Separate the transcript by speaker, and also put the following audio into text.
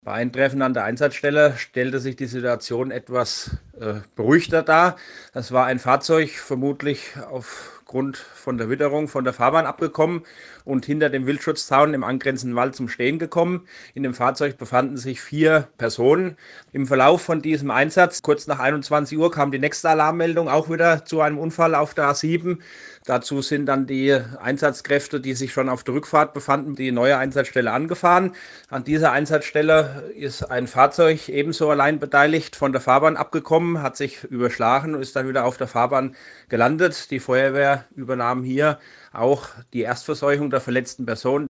Speaker 1: Bei Eintreffen an der Einsatzstelle stellte sich die Situation etwas beruhigter dar. Es war ein Fahrzeug vermutlich aufgrund von der Witterung von der Fahrbahn abgekommen und hinter dem Wildschutzzaun im angrenzenden Wald zum Stehen gekommen. In dem Fahrzeug befanden sich 4 Personen. Im Verlauf von diesem Einsatz, kurz nach 21 Uhr, kam die nächste Alarmmeldung auch wieder zu einem Unfall auf der A7. Dazu sind dann die Einsatzkräfte, die sich schon auf der Rückfahrt befanden, die neue Einsatzstelle angefahren. An dieser Einsatzstelle ist ein Fahrzeug ebenso allein beteiligt von der Fahrbahn abgekommen, hat sich überschlagen und ist dann wieder auf der Fahrbahn gelandet. Die Feuerwehr übernahm hier auch die Erstversorgung der verletzten Person.